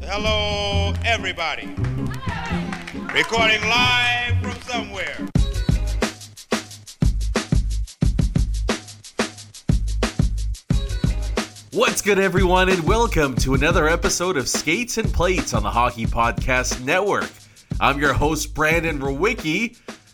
Hello, everybody. Recording live from somewhere. What's good, everyone, and welcome to another episode of Skates and Plates on the Hockey Podcast Network. I'm your host, Brandon Rowicki.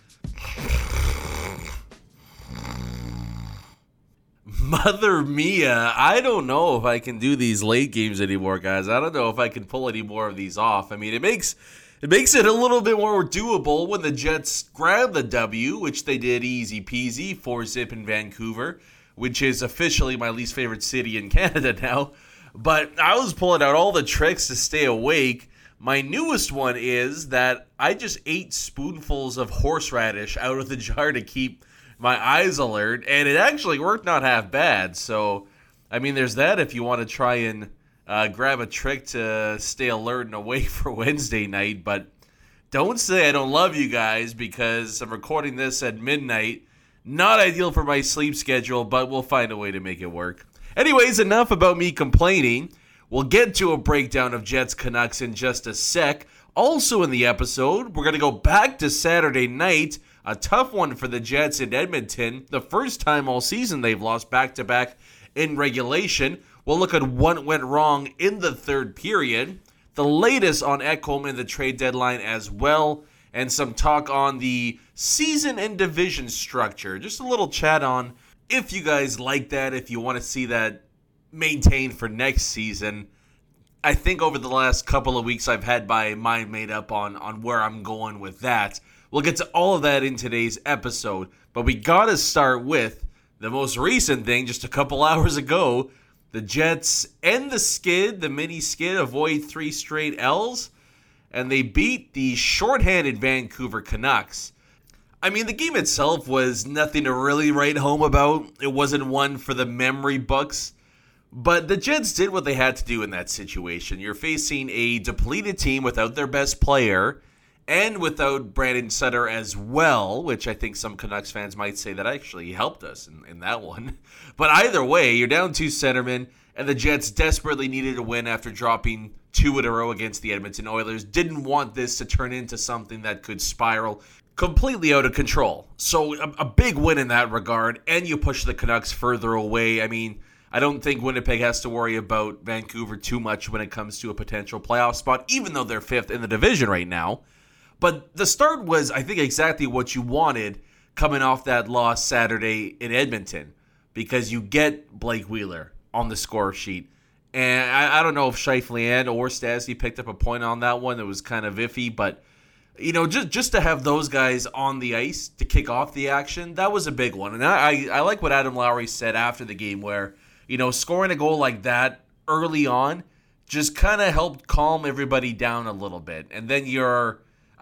Mother Mia, I don't know if I can do these late games anymore, guys. I don't know if I can pull any more of these off. I mean, it makes it a little bit more doable when the Jets grab the W, which they did easy peasy, 4-zip in Vancouver, which is officially my least favorite city in Canada now. But I was pulling out all the tricks to stay awake. My newest one is that I just ate spoonfuls of horseradish out of the jar to keep my eyes alert, and it actually worked not half bad. So, I mean, there's that if you want to try and grab a trick to stay alert and awake for Wednesday night. But don't say I don't love you guys, because I'm recording this at midnight. Not ideal for my sleep schedule, but we'll find a way to make it work. Anyways, enough about me complaining. We'll get to a breakdown of Jets Canucks in just a sec. Also in the episode, we're going to go back to Saturday night. A tough one for the Jets in Edmonton. The first time all season they've lost back-to-back in regulation. We'll look at what went wrong in the third period. The latest on Ekholm and the trade deadline as well. And some talk on the season and division structure. Just a little chat on if you guys like that, if you want to see that maintained for next season. I think over the last couple of weeks I've had my mind made up on where I'm going with that. We'll get to all of that in today's episode, but we got to start with the most recent thing just a couple hours ago. The Jets end the skid, the mini skid, avoid 3 straight L's, and they beat the shorthanded Vancouver Canucks. I mean, the game itself was nothing to really write home about. It wasn't one for the memory books, but the Jets did what they had to do in that situation. You're facing a depleted team without their best player, and without Brandon Sutter as well, which I think some Canucks fans might say that actually helped us in that one. But either way, you're down 2 centermen, and the Jets desperately needed a win after dropping 2 in a row against the Edmonton Oilers. Didn't want this to turn into something that could spiral completely out of control. So a big win in that regard, and you push the Canucks further away. I mean, I don't think Winnipeg has to worry about Vancouver too much when it comes to a potential playoff spot, even though they're 5th in the division right now. But the start was, I think, exactly what you wanted coming off that loss Saturday in Edmonton, because you get Blake Wheeler on the score sheet. And I don't know if Scheifele or Stastny picked up a point on that one. It was kind of iffy, but you know, just to have those guys on the ice to kick off the action, that was a big one. And I like what Adam Lowry said after the game, where, you know, scoring a goal like that early on just kind of helped calm everybody down a little bit. And then you're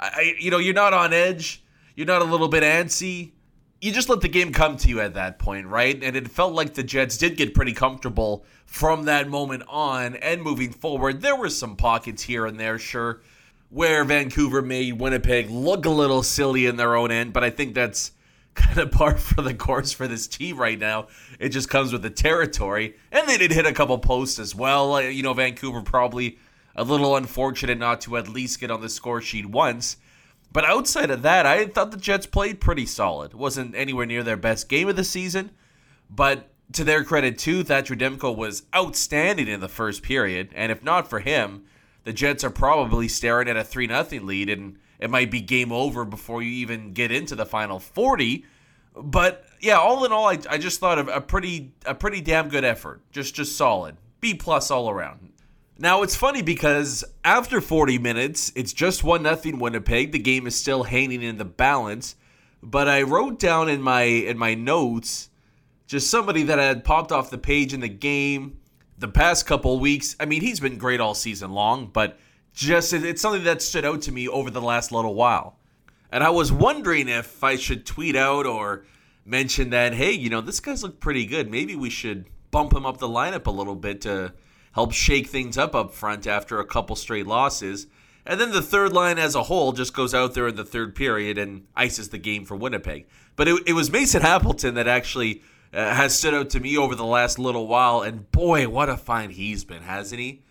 not on edge. You're not a little bit antsy. You just let the game come to you at that point, right? And it felt like the Jets did get pretty comfortable from that moment on and moving forward. There were some pockets here and there, sure, where Vancouver made Winnipeg look a little silly in their own end, but I think that's kind of par for the course for this team right now. It just comes with the territory. And they did hit a couple posts as well. You know, Vancouver probably a little unfortunate not to at least get on the score sheet once. But outside of that, I thought the Jets played pretty solid. It wasn't anywhere near their best game of the season. But to their credit, too, Thatcher Demko was outstanding in the first period. And if not for him, the Jets are probably staring at a 3-0 lead. And it might be game over before you even get into the final 40. But, yeah, all in all, I just thought of a pretty damn good effort. Just solid. B+ all around. Now, it's funny because after 40 minutes, it's just 1-0 Winnipeg. The game is still hanging in the balance. But I wrote down in my notes just somebody that had popped off the page in the game the past couple weeks. I mean, he's been great all season long, but just it's something that stood out to me over the last little while. And I was wondering if I should tweet out or mention that, hey, you know, this guy's looked pretty good. Maybe we should bump him up the lineup a little bit to help shake things up front after a couple straight losses. And then the third line as a whole just goes out there in the third period and ices the game for Winnipeg. But it was Mason Appleton that actually has stood out to me over the last little while. And boy, what a find he's been, hasn't he?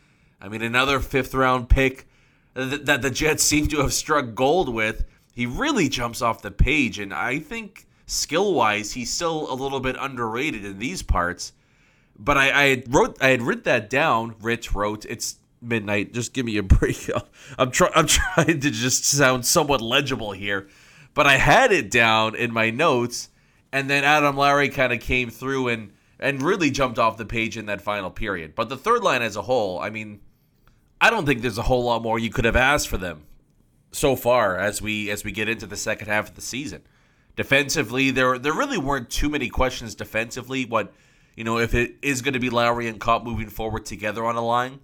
I mean, another 5th-round pick that the Jets seem to have struck gold with. He really jumps off the page, and I think skill-wise, he's still a little bit underrated in these parts. But I had written that down. Rich wrote, "It's midnight. Just give me a break." I'm trying to just sound somewhat legible here, but I had it down in my notes, and then Adam Lowry kind of came through and really jumped off the page in that final period. But the third line as a whole, I mean, I don't think there's a whole lot more you could have asked for them so far as we get into the second half of the season. Defensively, there really weren't too many questions defensively. If it is going to be Lowry and Copp moving forward together on a line,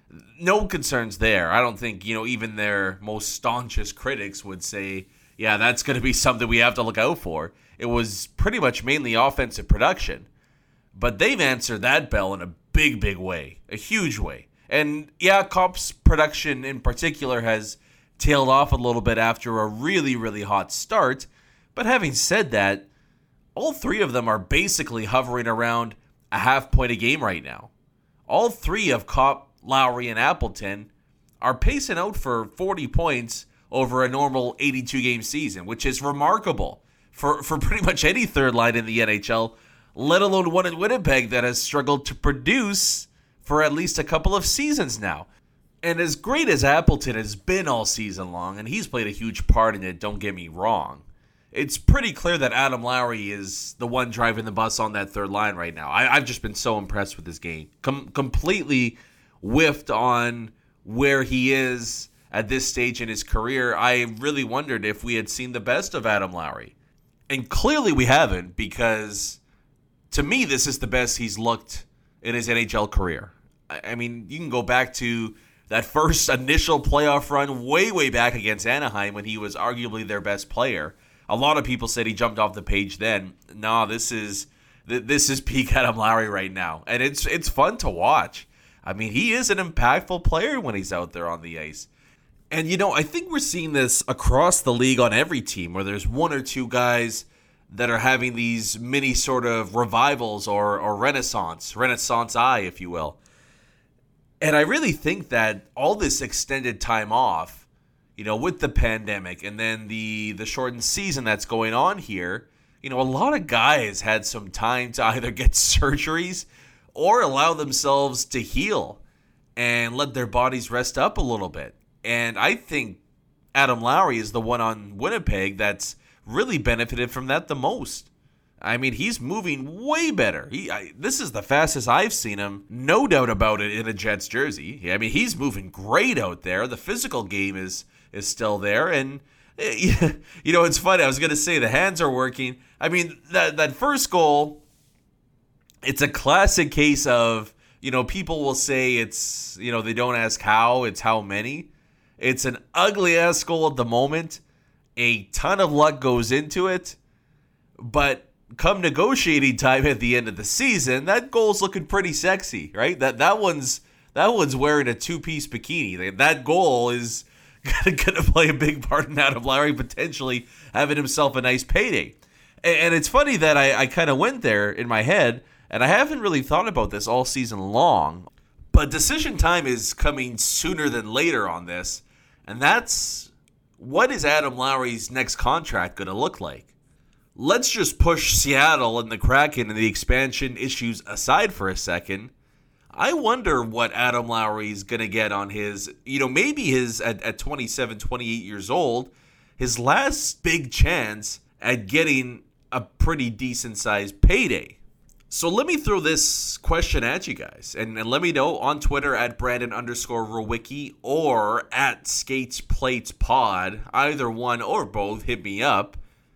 no concerns there. I don't think, even their most staunchest critics would say, yeah, that's going to be something we have to look out for. It was pretty much mainly offensive production. But they've answered that bell in a big, big way, a huge way. And yeah, Copp's production in particular has tailed off a little bit after a really, really hot start. But having said that, all three of them are basically hovering around a half point a game right now. All three of Copp, Lowry, and Appleton are pacing out for 40 points over a normal 82-game season, which is remarkable for pretty much any third line in the NHL, let alone one in Winnipeg that has struggled to produce for at least a couple of seasons now. And as great as Appleton has been all season long, and he's played a huge part in it, don't get me wrong, it's pretty clear that Adam Lowry is the one driving the bus on that third line right now. I've just been so impressed with his game. Completely whiffed on where he is at this stage in his career. I really wondered if we had seen the best of Adam Lowry. And clearly we haven't, because to me, this is the best he's looked in his NHL career. I mean, you can go back to that first initial playoff run way back against Anaheim when he was arguably their best player. A lot of people said he jumped off the page then. No, this is peak Adam Lowry right now. And it's fun to watch. I mean, he is an impactful player when he's out there on the ice. And, I think we're seeing this across the league on every team where there's one or two guys that are having these mini sort of revivals or renaissance eye, if you will. And I really think that all this extended time off, with the pandemic and then the shortened season that's going on here, a lot of guys had some time to either get surgeries or allow themselves to heal and let their bodies rest up a little bit. And I think Adam Lowry is the one on Winnipeg that's really benefited from that the most. I mean, he's moving way better. This is the fastest I've seen him, no doubt about it, in a Jets jersey. I mean, he's moving great out there. The physical game is still there. And, it's funny. I was going to say the hands are working. I mean, that first goal, it's a classic case of, people will say it's, they don't ask how, it's how many. It's an ugly-ass goal at the moment. A ton of luck goes into it. But come negotiating time at the end of the season, that goal's looking pretty sexy, right? That one's wearing a two-piece bikini. That goal is going to play a big part in Adam Lowry potentially having himself a nice payday. And it's funny that I kind of went there in my head, and I haven't really thought about this all season long. But decision time is coming sooner than later on this, and that's, what is Adam Lowry's next contract going to look like? Let's just push Seattle and the Kraken and the expansion issues aside for a second. I wonder what Adam Lowry's going to get on his, maybe his, at 27, 28 years old, his last big chance at getting a pretty decent-sized payday. So let me throw this question at you guys, and let me know on Twitter at Brandon_Rowicki or at SkatesPlatesPod, either one or both, hit me up.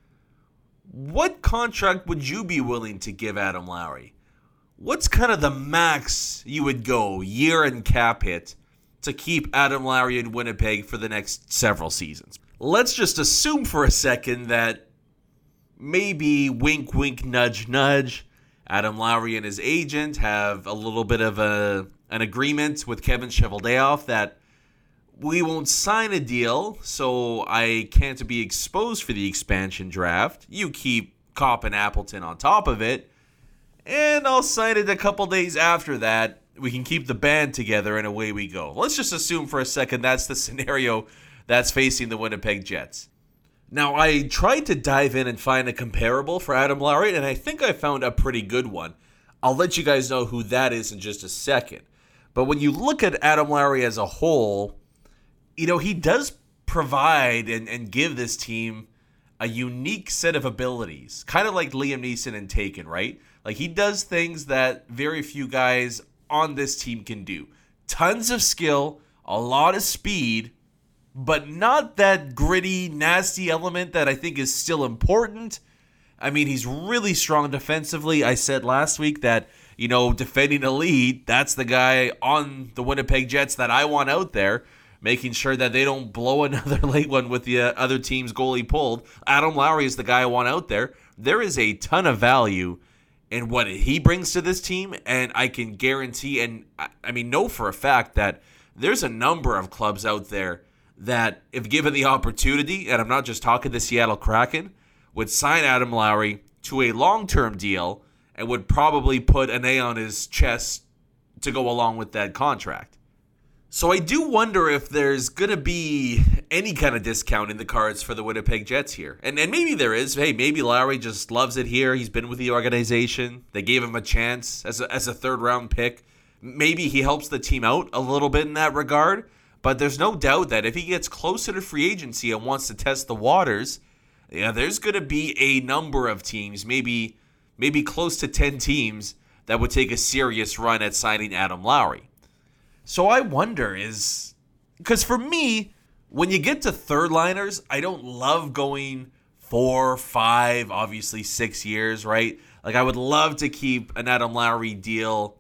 What contract would you be willing to give Adam Lowry? What's kind of the max you would go, year and cap hit, to keep Adam Lowry in Winnipeg for the next several seasons? Let's just assume for a second that maybe wink, wink, nudge, nudge, Adam Lowry and his agent have a little bit of an agreement with Kevin Cheveldayoff that we won't sign a deal, so I can't be exposed for the expansion draft. You keep Copp and Appleton on top of it, and I'll sign it a couple days after that we can keep the band together, and away we go. Let's just assume for a second that's the scenario that's facing the Winnipeg Jets. Now, I tried to dive in and find a comparable for Adam Lowry, and I think I found a pretty good one. I'll let you guys know who that is in just a second. But when you look at Adam Lowry as a whole, he does provide and give this team a unique set of abilities, kind of like Liam Neeson in Taken, right? Like, he does things that very few guys on this team can do. Tons of skill, a lot of speed, but not that gritty, nasty element that I think is still important. I mean, he's really strong defensively. I said last week that, defending a lead, that's the guy on the Winnipeg Jets that I want out there, making sure that they don't blow another late one with the other team's goalie pulled. Adam Lowry is the guy I want out there. There is a ton of value in what he brings to this team, and I can guarantee and know for a fact that there's a number of clubs out there that, if given the opportunity, and I'm not just talking the Seattle Kraken, would sign Adam Lowry to a long-term deal and would probably put an A on his chest to go along with that contract. So I do wonder if there's going to be any kind of discount in the cards for the Winnipeg Jets here. And maybe there is. Hey, maybe Lowry just loves it here. He's been with the organization. They gave him a chance as a third-round pick. Maybe he helps the team out a little bit in that regard. But there's no doubt that if he gets closer to free agency and wants to test the waters, there's going to be a number of teams, maybe close to 10 teams, that would take a serious run at signing Adam Lowry. So I wonder because for me, when you get to third liners, I don't love going 4, 5, obviously 6 years, right? Like, I would love to keep an Adam Lowry deal.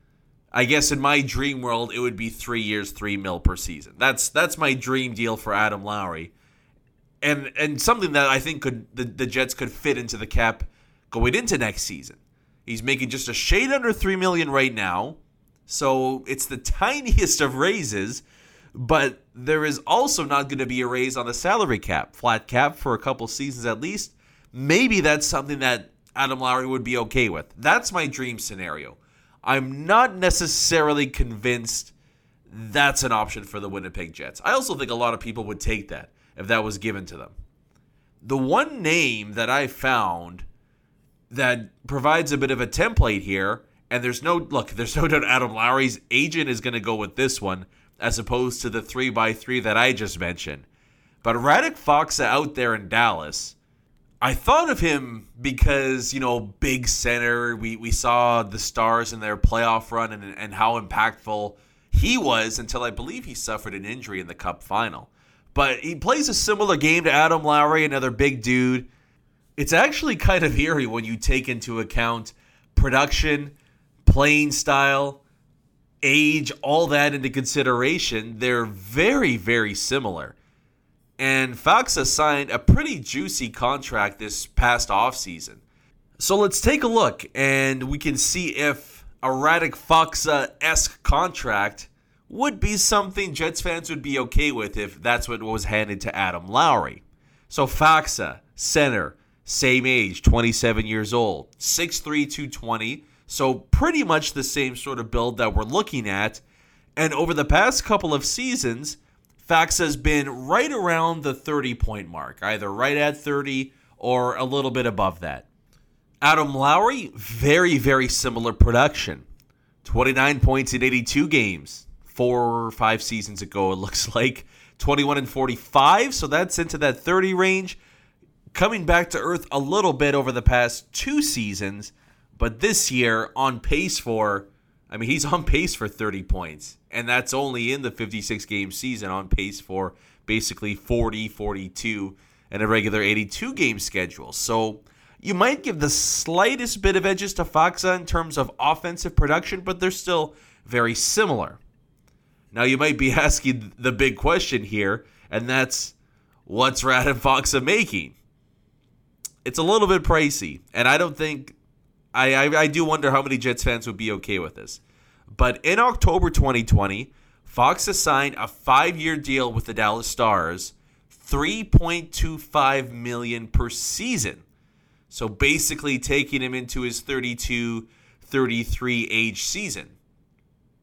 I guess in my dream world, it would be 3 years, $3 million per season. That's my dream deal for Adam Lowry. And something that I think the Jets could fit into the cap going into next season. He's making just a shade under $3 million right now. So it's the tiniest of raises, but there is also not going to be a raise on the salary cap, flat cap for a couple seasons at least. Maybe that's something that Adam Lowry would be okay with. That's my dream scenario. I'm not necessarily convinced that's an option for the Winnipeg Jets. I also think a lot of people would take that if that was given to them. The one name that I found that provides a bit of a template here, and there's no doubt Adam Lowry's agent is going to go with this one as opposed to the 3x3 that I just mentioned. But Radek Faksa out there in Dallas, I thought of him because, big center. We saw the Stars in their playoff run and how impactful he was until I believe he suffered an injury in the Cup final. But he plays a similar game to Adam Lowry, another big dude. It's actually kind of eerie when you take into account production, playing style, age, all that into consideration. They're very, very similar. And Faksa signed a pretty juicy contract this past offseason. So let's take a look, and we can see if a Radek Faksa-esque contract would be something Jets fans would be okay with if that's what was handed to Adam Lowry. So Faksa, center, same age, 27 years old, 6'3", 220, so pretty much the same sort of build that we're looking at. And over the past couple of seasons, Faksa has been right around the 30-point mark, either right at 30 or a little bit above that. Adam Lowry, very, very similar production. 29 points in 82 games. 4 or 5 seasons ago, it looks like. 21 and 45, so that's into that 30 range. Coming back to earth a little bit over the past 2 seasons, but this year on pace for, he's on pace for 30 points. And that's only in the 56-game season, on pace for basically 40, 42, and a regular 82-game schedule. So you might give the slightest bit of edges to Faksa in terms of offensive production, but they're still very similar. Now you might be asking the big question here, and that's, what's Radek Faksa making? It's a little bit pricey, and I don't think, I do wonder how many Jets fans would be okay with this. But in October 2020, Faksa signed a 5-year deal with the Dallas Stars, $3.25 million per season. So basically taking him into his 32, 33 age season.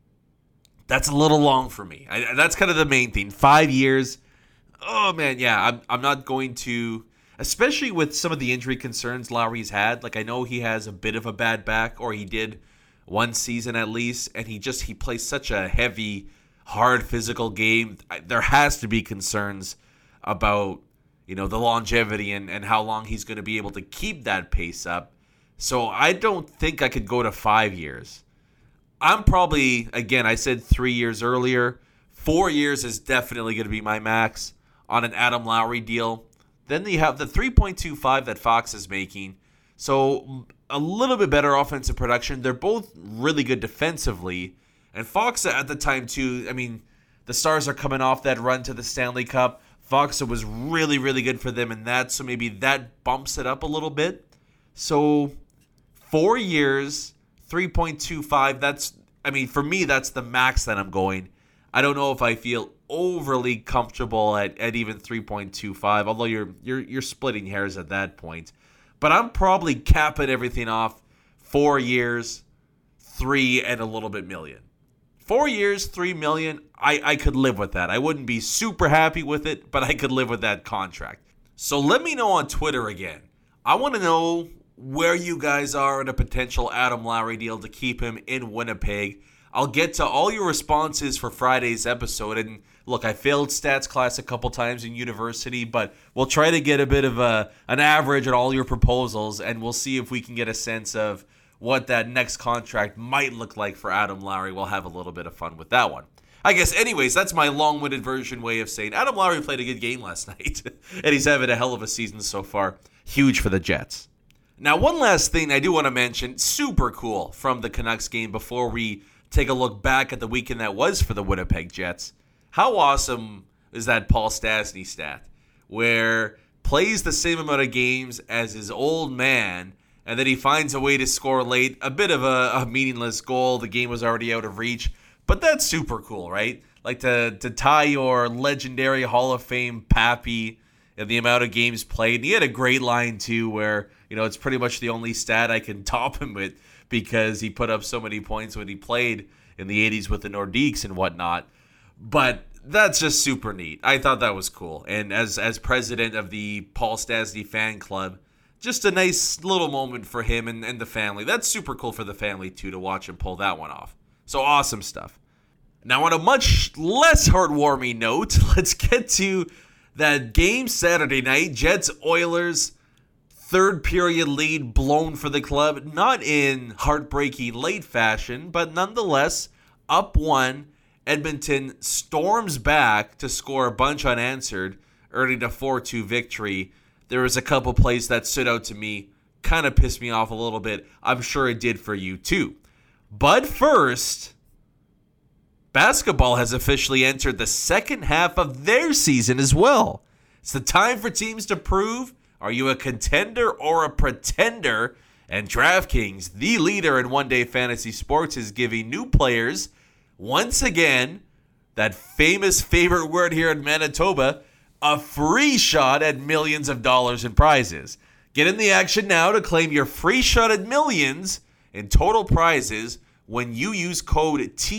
That's a little long for me. That's kind of the main thing. 5 years. Oh, man, yeah. I'm not going to, especially with some of the injury concerns Lowry's had. Like, I know he has a bit of a bad back, or he did one season at least, and he plays such a heavy, hard physical game. There has to be concerns about, the longevity and how long he's going to be able to keep that pace up. So I don't think I could go to 5 years. I'm probably, again, I said 3 years earlier. 4 years is definitely going to be my max on an Adam Lowry deal. Then you have the 3.25 that Fox is making. So a little bit better offensive production. They're both really good defensively. And Fox at the time, too, the Stars are coming off that run to the Stanley Cup. Fox was really, really good for them in that. So maybe that bumps it up a little bit. So 4 years, 3.25, for me, that's the max that I'm going. I don't know if I feel overly comfortable at even 3.25, although you're splitting hairs at that point. But I'm probably capping everything off 4 years, 3 and a little bit million. 4 years, 3 million, I could live with that. I wouldn't be super happy with it, but I could live with that contract. So let me know on Twitter again. I want to know where you guys are in a potential Adam Lowry deal to keep him in Winnipeg. I'll get to all your responses for Friday's episode. And look, I failed stats class a couple times in university, but we'll try to get a bit of an average at all your proposals, and we'll see if we can get a sense of what that next contract might look like for Adam Lowry. We'll have a little bit of fun with that one. I guess, anyways, that's my long-winded way of saying Adam Lowry played a good game last night, and he's having a hell of a season so far. Huge for the Jets. Now, one last thing I do want to mention, super cool from the Canucks game before we take a look back at the weekend that was for the Winnipeg Jets. How awesome is that Paul Stastny stat, where plays the same amount of games as his old man, and then he finds a way to score late, a bit of a meaningless goal. The game was already out of reach, but that's super cool, right? Like to tie your legendary Hall of Fame Pappy and the amount of games played. And he had a great line, too, where, it's pretty much the only stat I can top him with because he put up so many points when he played in the 80s with the Nordiques and whatnot. But that's just super neat. I thought that was cool. And as president of the Paul Stastny fan club, just a nice little moment for him and the family. That's super cool for the family, too, to watch him pull that one off. So awesome stuff. Now, on a much less heartwarming note, let's get to that game Saturday night. Jets-Oilers, third period lead blown for the club. Not in heartbreaking late fashion, but nonetheless, up one. Edmonton storms back to score a bunch unanswered, earning a 4-2 victory. There was a couple plays that stood out to me, kind of pissed me off a little bit. I'm sure it did for you too. But first, basketball has officially entered the second half of their season as well. It's the time for teams to prove, are you a contender or a pretender? And DraftKings, the leader in one-day fantasy sports, is giving new players, once again, that famous favorite word here in Manitoba, a free shot at millions of dollars in prizes. Get in the action now to claim your free shot at millions in total prizes when you use code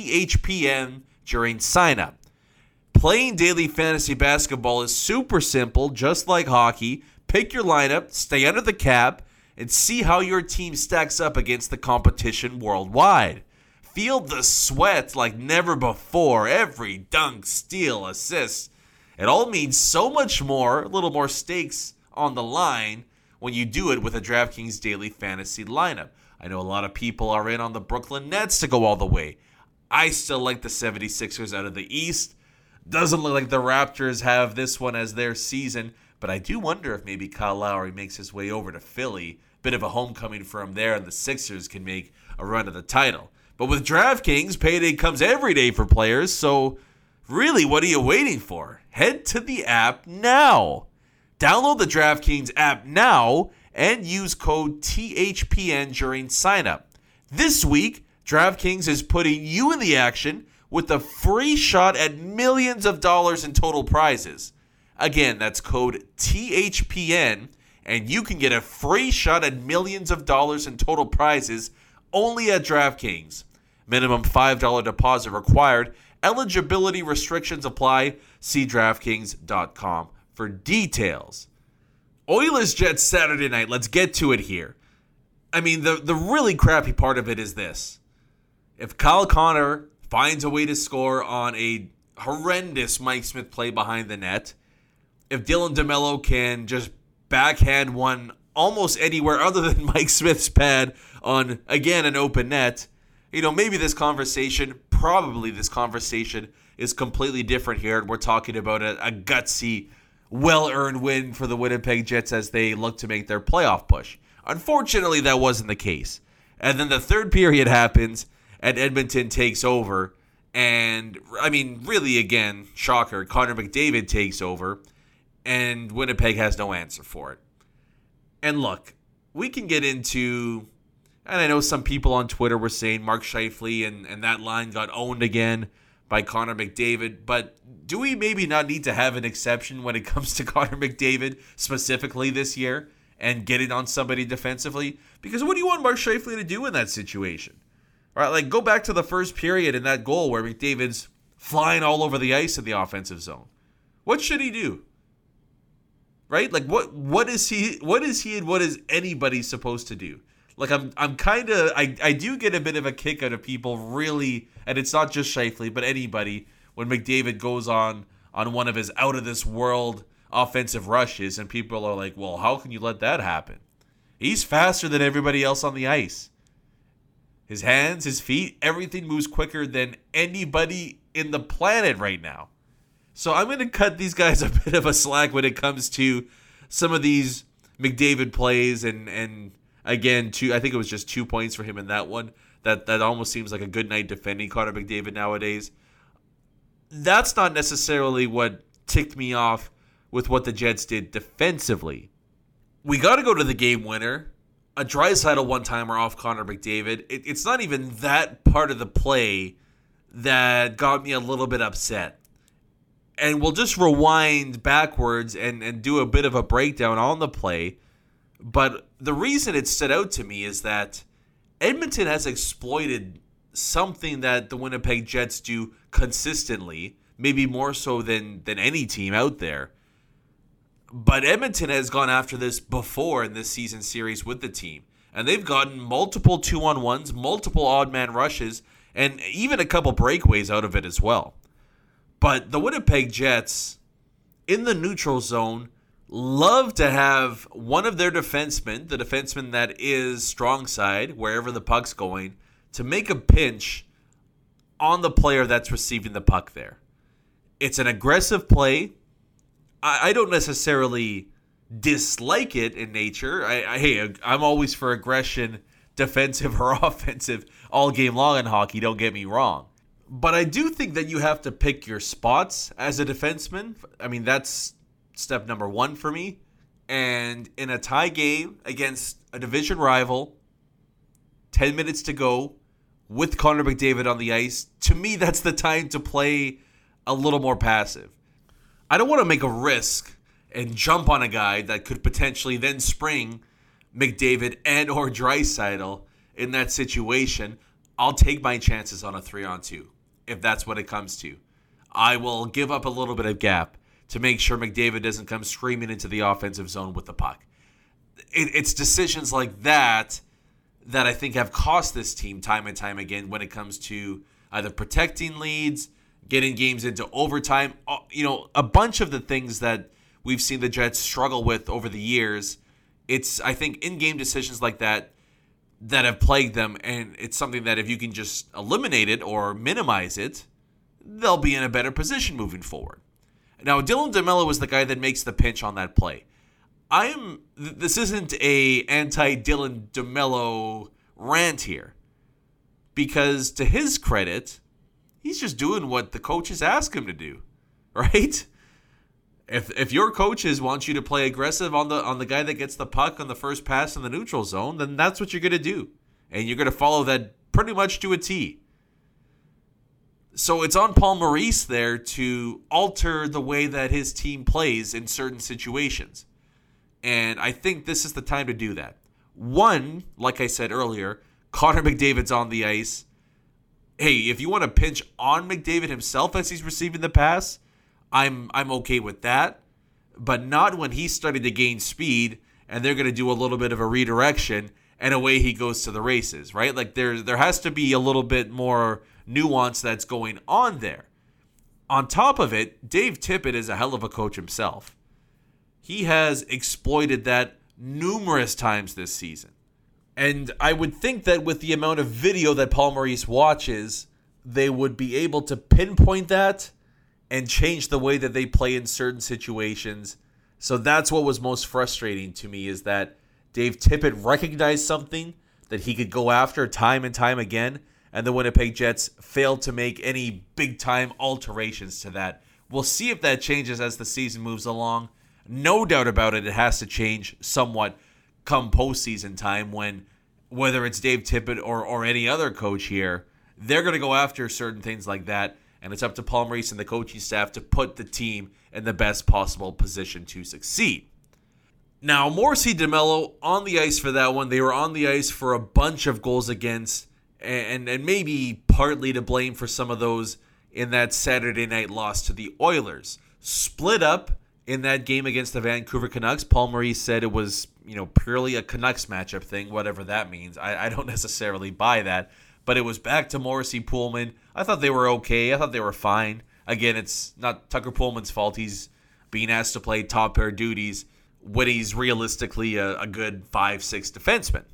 THPN during sign-up. Playing daily fantasy basketball is super simple, just like hockey. Pick your lineup, stay under the cap, and see how your team stacks up against the competition worldwide. Feel the sweat like never before. Every dunk, steal, assist. It all means so much more, a little more stakes on the line when you do it with a DraftKings daily fantasy lineup. I know a lot of people are in on the Brooklyn Nets to go all the way. I still like the 76ers out of the East. Doesn't look like the Raptors have this one as their season, but I do wonder if maybe Kyle Lowry makes his way over to Philly. Bit of a homecoming for him there, and the Sixers can make a run at the title. But with DraftKings, payday comes every day for players, so really, what are you waiting for? Head to the app now. Download the DraftKings app now and use code THPN during sign-up. This week, DraftKings is putting you in the action with a free shot at millions of dollars in total prizes. Again, that's code THPN, and you can get a free shot at millions of dollars in total prizes only at DraftKings. Minimum $5 deposit required. Eligibility restrictions apply. See DraftKings.com for details. Oilers Jets Saturday night. Let's get to it here. I mean, the really crappy part of it is this. If Kyle Connor finds a way to score on a horrendous Mike Smith play behind the net, if Dylan DeMello can just backhand one almost anywhere other than Mike Smith's pad on, again, an open net, maybe probably this conversation is completely different here, and we're talking about a gutsy, well-earned win for the Winnipeg Jets as they look to make their playoff push. Unfortunately, that wasn't the case. And then the third period happens, and Edmonton takes over. And, really, again, shocker, Connor McDavid takes over, and Winnipeg has no answer for it. And look, we can get into, and I know some people on Twitter were saying Mark Scheifele and that line got owned again by Connor McDavid, but do we maybe not need to have an exception when it comes to Connor McDavid specifically this year and getting on somebody defensively? Because what do you want Mark Scheifele to do in that situation? All right, go back to the first period in that goal where McDavid's flying all over the ice in the offensive zone. What should he do? Right? What is he and what is anybody supposed to do? I'm kind of, I do get a bit of a kick out of people really, and it's not just Scheifele, but anybody, when McDavid goes on one of his out-of-this-world offensive rushes, and people are like, well, how can you let that happen? He's faster than everybody else on the ice. His hands, his feet, everything moves quicker than anybody in the planet right now. So I'm going to cut these guys a bit of a slack when it comes to some of these McDavid plays, and again, I think it was just 2 points for him in that one. That almost seems like a good night defending Connor McDavid nowadays. That's not necessarily what ticked me off with what the Jets did defensively. We got to go to the game winner. A Draisaitl one-timer off Connor McDavid. It's not even that part of the play that got me a little bit upset. And we'll just rewind backwards and do a bit of a breakdown on the play. But the reason it stood out to me is that Edmonton has exploited something that the Winnipeg Jets do consistently, maybe more so than any team out there. But Edmonton has gone after this before in this season series with the team. And they've gotten multiple 2-on-1s, multiple odd man rushes, and even a couple breakaways out of it as well. But the Winnipeg Jets, in the neutral zone, love to have one of their defensemen, the defenseman that is strong side, wherever the puck's going, to make a pinch on the player that's receiving the puck there. It's an aggressive play. I don't necessarily dislike it in nature. I'm always for aggression, defensive or offensive, all game long in hockey, don't get me wrong. But I do think that you have to pick your spots as a defenseman. That's step number one for me. And in a tie game against a division rival, 10 minutes to go, with Connor McDavid on the ice, to me, that's the time to play a little more passive. I don't want to make a risk and jump on a guy that could potentially then spring McDavid and or Draisaitl in that situation. I'll take my chances on a 3-on-2 if that's what it comes to. I will give up a little bit of gap to make sure McDavid doesn't come screaming into the offensive zone with the puck. It's decisions like that I think have cost this team time and time again when it comes to either protecting leads, getting games into overtime. A bunch of the things that we've seen the Jets struggle with over the years. It's, I think, in-game decisions like that have plagued them, and it's something that if you can just eliminate it or minimize it, they'll be in a better position moving forward. Now, Dylan DeMello is the guy that makes the pinch on that play. This isn't a anti-Dylan DeMello rant here, because to his credit, he's just doing what the coaches ask him to do, right? If your coaches want you to play aggressive on the guy that gets the puck on the first pass in the neutral zone, then that's what you're going to do. And you're going to follow that pretty much to a T. So it's on Paul Maurice there to alter the way that his team plays in certain situations. And I think this is the time to do that. One, like I said earlier, Connor McDavid's on the ice. hey, if you want to pinch on McDavid himself as he's receiving the pass, I'm okay with that. But not when he's starting to gain speed and they're going to do a little bit of a redirection and away he goes to the races, right? Like there has to be a little bit more nuance that's going on there. On top of it, Dave Tippett is a hell of a coach himself. He has exploited that numerous times this season. And I would think that with the amount of video that Paul Maurice watches, they would be able to pinpoint that and change the way that they play in certain situations. So that's what was most frustrating to me, is that Dave Tippett recognized something that he could go after time and time again, and the Winnipeg Jets failed to make any big-time alterations to that. We'll see if that changes as the season moves along. No doubt about it, it has to change somewhat come postseason time, when whether it's Dave Tippett or any other coach here, they're going to go after certain things like that, and it's up to Paul Maurice and the coaching staff to put the team in the best possible position to succeed. Now, Morrissey DeMello on the ice for that one. They were on the ice for a bunch of goals against, and maybe partly to blame for some of those in that Saturday night loss to the Oilers. Split up in that game against the Vancouver Canucks. Paul Maurice said it was, purely a Canucks matchup thing, whatever that means. I don't necessarily buy that, but it was back to Morrissey Pullman. I thought they were okay. I thought they were fine. Again, it's not Tucker Pullman's fault. He's being asked to play top pair duties when he's realistically a good 5-6 defenseman.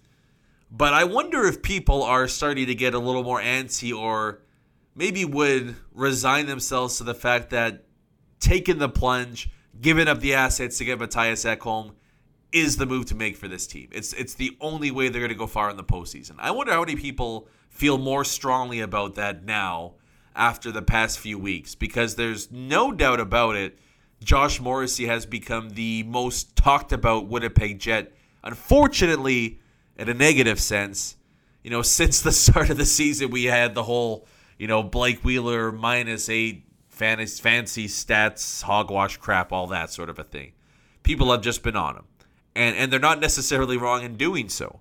But I wonder if people are starting to get a little more antsy, or maybe would resign themselves to the fact that taking the plunge, giving up the assets to get Mattias Ekholm is the move to make for this team. It's the only way they're going to go far in the postseason. I wonder how many people feel more strongly about that now after the past few weeks, because there's no doubt about it, Josh Morrissey has become the most talked about Winnipeg Jet, unfortunately, in a negative sense. Since the start of the season, we had the whole, Blake Wheeler -8 fancy stats, hogwash crap, all that sort of a thing. People have just been on him. And they're not necessarily wrong in doing so.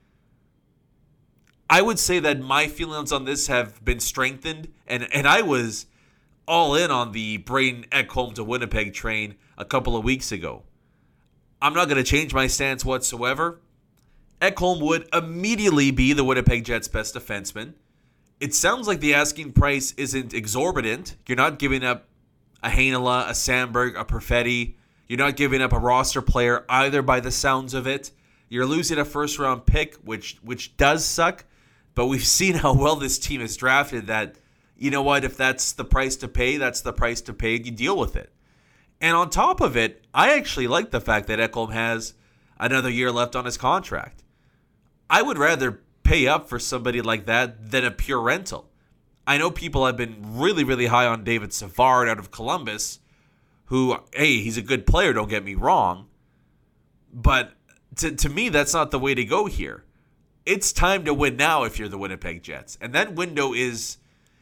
I would say that my feelings on this have been strengthened, and I was all in on the Braden Ekholm to Winnipeg train a couple of weeks ago. I'm not going to change my stance whatsoever. Ekholm would immediately be the Winnipeg Jets' best defenseman. It sounds like the asking price isn't exorbitant. You're not giving up a Heinola, a Sandberg, a Perfetti. You're not giving up a roster player either, by the sounds of it. You're losing a first-round pick, which does suck. But we've seen how well this team is drafted, that, if that's the price to pay, that's the price to pay, and you deal with it. And on top of it, I actually like the fact that Ekholm has another year left on his contract. I would rather pay up for somebody like that than a pure rental. I know people have been really, really high on David Savard out of Columbus, who, hey, he's a good player, don't get me wrong. But to me, that's not the way to go here. It's time to win now if you're the Winnipeg Jets. And that window is,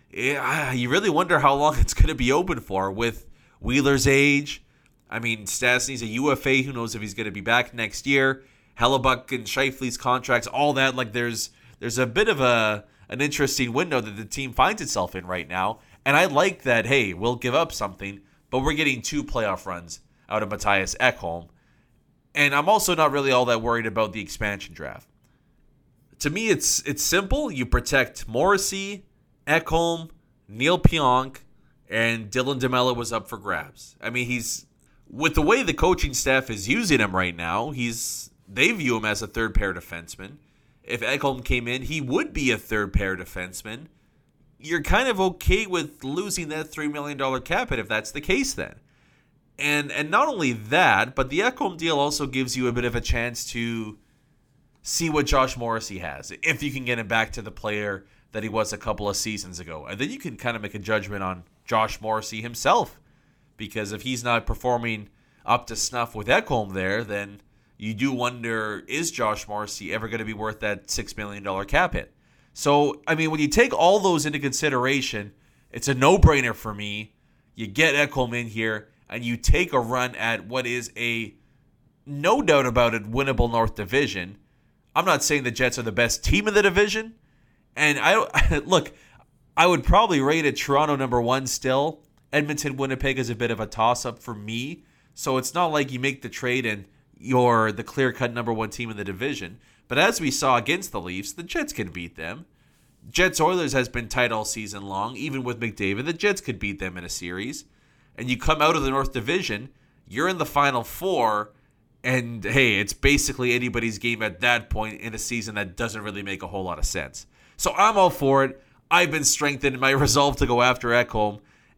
you really wonder how long it's going to be open for with Wheeler's age. I mean, Stastny's a UFA. Who knows if he's going to be back next year. Hellebuck and Scheifele's contracts, all that. Like, there's a bit of an interesting window that the team finds itself in right now. And I like that, hey, we'll give up something, but we're getting 2 playoff runs out of Mattias Ekholm. And I'm also not really all that worried about the expansion draft. To me, it's simple. You protect Morrissey, Ekholm, Neil Pionk, and Dylan DeMello was up for grabs. I mean, with the way the coaching staff is using him right now, they view him as a third-pair defenseman. If Ekholm came in, he would be a third-pair defenseman. You're kind of okay with losing that $3 million cap hit if that's the case then. And not only that, but the Ekholm deal also gives you a bit of a chance to see what Josh Morrissey has, if you can get him back to the player that he was a couple of seasons ago. And then you can kind of make a judgment on Josh Morrissey himself. Because if he's not performing up to snuff with Ekholm there, then you do wonder, is Josh Morrissey ever going to be worth that $6 million cap hit? So, I mean, when you take all those into consideration, it's a no-brainer for me. You get Ekholm in here, and you take a run at what is a, no doubt about it, winnable North Division. I'm not saying the Jets are the best team in the division. And look, I would probably rate it Toronto number 1 still. Edmonton, Winnipeg is a bit of a toss-up for me. So it's not like you make the trade and you're the clear-cut number 1 team in the division. But as we saw against the Leafs, the Jets can beat them. Jets-Oilers has been tight all season long. Even with McDavid, the Jets could beat them in a series. And you come out of the North Division, you're in the Final Four, and hey, it's basically anybody's game at that point in a season that doesn't really make a whole lot of sense. So I'm all for it. I've been strengthened in my resolve to go after Ekholm,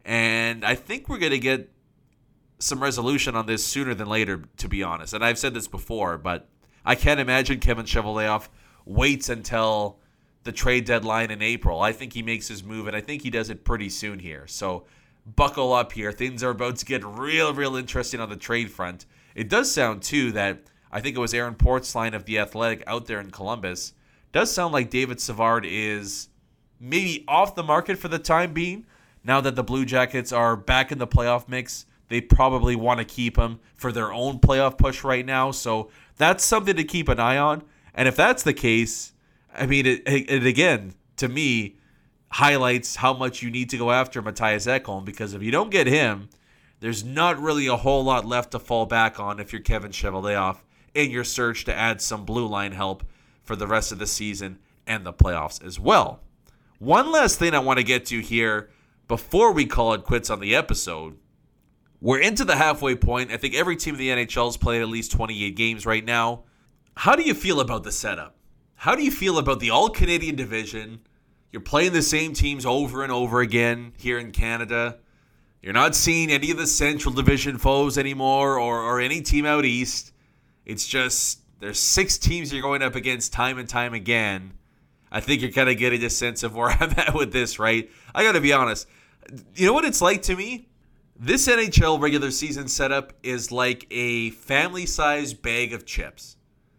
and I think we're going to get some resolution on this sooner than later, to be honest. And I've said this before, but I can't imagine Kevin Cheveldayoff waits until the trade deadline in April. I think he makes his move, and I think he does it pretty soon here. So buckle up here. Things are about to get real interesting on the trade front. It does sound, too, that I think it was Aaron Portzline of The Athletic out there in Columbus. Does sound like David Savard is maybe off the market for the time being. Now that the Blue Jackets are back in the playoff mix, they probably want to keep him for their own playoff push right now. So that's something to keep an eye on. And if that's the case, I mean, it again, to me, highlights how much you need to go after Mattias Ekholm, because if you don't get him, there's not really a whole lot left to fall back on if you're Kevin Cheveldayoff in your search to add some blue line help for the rest of the season and the playoffs as well. One last thing I want to get to here before we call it quits on the episode. We're into the halfway point. I think every team in the NHL has played at least 28 games right now. How do you feel about the setup? How do you feel about the All-Canadian division? You're playing the same teams over and over again here in Canada. You're not seeing any of the Central Division foes anymore or any team out east. It's just there's 6 teams you're going up against time and time again. I think you're kind of getting a sense of where I'm at with this, right? I got to be honest. You know what it's like to me? This NHL regular season setup is like a family-sized bag of chips.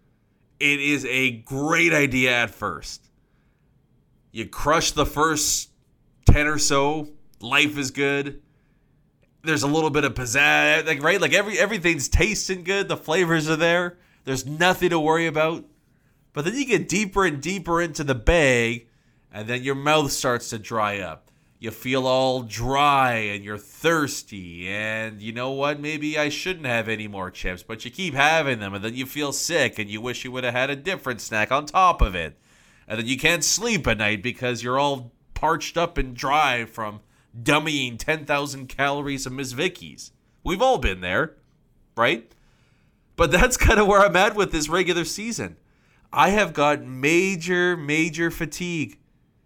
It is a great idea at first. You crush the first 10 or so. Life is good. There's a little bit of pizzazz, right? Like everything's tasting good. The flavors are there. There's nothing to worry about. But then you get deeper and deeper into the bag, and then your mouth starts to dry up. You feel all dry, and you're thirsty, and you know what? Maybe I shouldn't have any more chips, but you keep having them, and then you feel sick, and you wish you would have had a different snack on top of it. And then you can't sleep at night because you're all parched up and dry from dummying 10,000 calories of Miss Vicky's. We've all been there, right? But that's kind of where I'm at with this regular season. I have got major fatigue.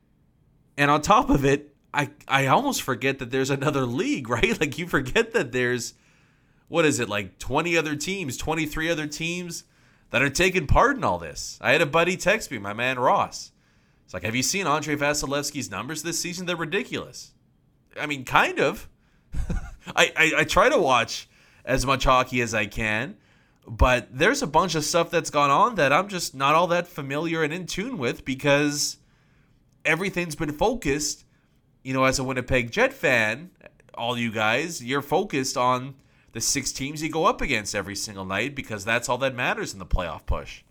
And on top of it, I almost forget that there's another league, right? Like you forget that there's, what is it, like 20 other teams, 23 other teams that are taking part in all this. I had a buddy text me, my man Ross. It's like, have you seen Andrei Vasilevsky's numbers this season? They're ridiculous. I mean, kind of. I try to watch as much hockey as I can, but there's a bunch of stuff that's gone on that I'm just not all that familiar and in tune with because everything's been focused, you know, as a Winnipeg Jet fan, all you guys, you're focused on the 6 teams you go up against every single night because that's all that matters in the playoff push.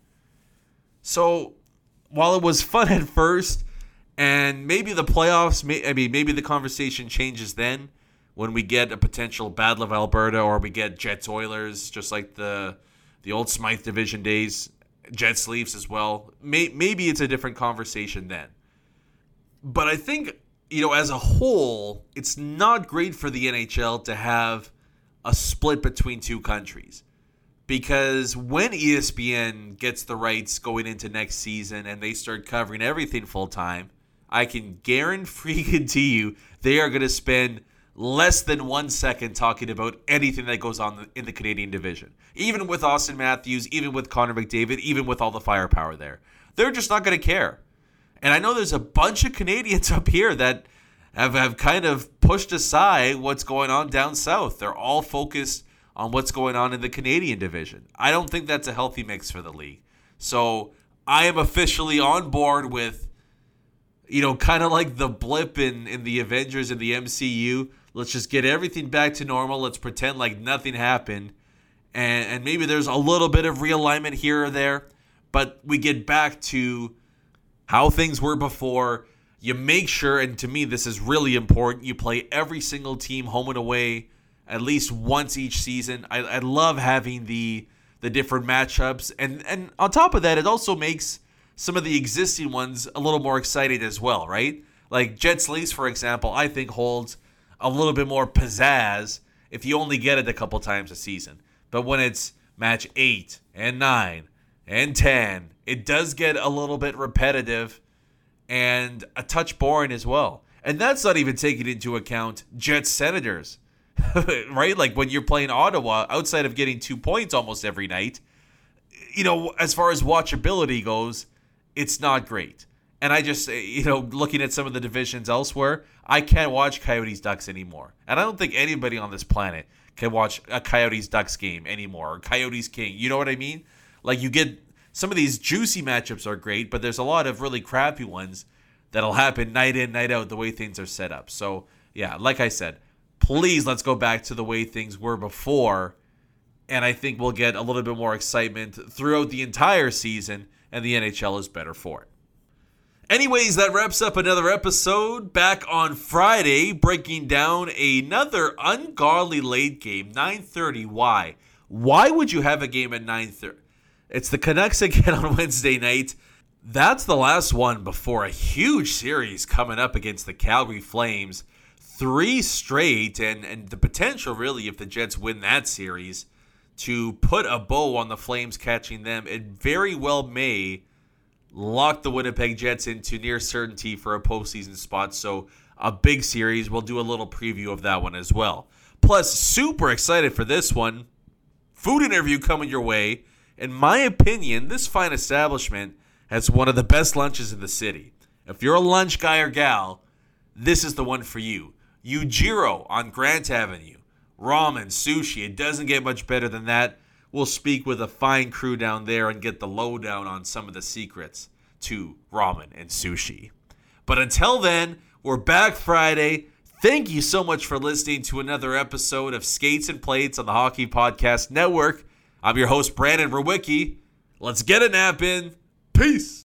So while it was fun at first, and maybe the playoffs, maybe the conversation changes then when we get a potential Battle of Alberta or we get Jets Oilers, just like the old Smythe Division days, Jets Leafs as well. Maybe it's a different conversation then. But I think, you know, as a whole, it's not great for the NHL to have a split between 2 countries. Because when ESPN gets the rights going into next season and they start covering everything full time, I can guarantee you they are going to spend less than 1 second talking about anything that goes on in the Canadian division. Even with Austin Matthews, even with Connor McDavid, even with all the firepower there. They're just not going to care. And I know there's a bunch of Canadians up here that have kind of pushed aside what's going on down south. They're all focused on what's going on in the Canadian division. I don't think that's a healthy mix for the league. So I am officially on board with, you know, kind of like the blip in the Avengers and the MCU. Let's just get everything back to normal. Let's pretend like nothing happened. And maybe there's a little bit of realignment here or there. But we get back to how things were before. you make sure, and to me this is really important, you play every single team home and away at least once each season. I love having the different matchups. And on top of that, it also makes some of the existing ones a little more exciting as well, right? Like Jets Leafs, for example, I think holds a little bit more pizzazz if you only get it a couple times a season. But when it's match 8 and 9 and 10, it does get a little bit repetitive and a touch boring as well. And that's not even taking into account Jets Senators, right? Like when you're playing Ottawa, outside of getting 2 points almost every night, as far as watchability goes, it's not great. And I just, looking at some of the divisions elsewhere, I can't watch Coyotes Ducks anymore. And I don't think anybody on this planet can watch a Coyotes Ducks game anymore, or Coyotes King. You know what I mean? Like, you get some of these juicy matchups are great, but there's a lot of really crappy ones that'll happen night in, night out, the way things are set up. So, yeah, like I said, please let's go back to the way things were before. And I think we'll get a little bit more excitement throughout the entire season, and the NHL is better for it. Anyways, that wraps up another episode. Back on Friday, breaking down another ungodly late game, 9:30. Why? Why would you have a game at 9:30? It's the Canucks again on Wednesday night. That's the last one before a huge series coming up against the Calgary Flames. 3 straight, and the potential, really, if the Jets win that series, to put a bow on the Flames catching them. It very well may lock the Winnipeg Jets into near certainty for a postseason spot. So a big series. We'll do a little preview of that one as well. Plus, super excited for this one. Food interview coming your way. In my opinion, this fine establishment has one of the best lunches in the city. If you're a lunch guy or gal, this is the one for you. Yujiro on Grant Avenue. Ramen, sushi. It doesn't get much better than that. We'll speak with a fine crew down there and get the lowdown on some of the secrets to ramen and sushi. But until then, we're back Friday. Thank you so much for listening to another episode of Skates and Plates on the Hockey Podcast Network. I'm your host, Brandon Rowicki. Let's get a nap in. Peace.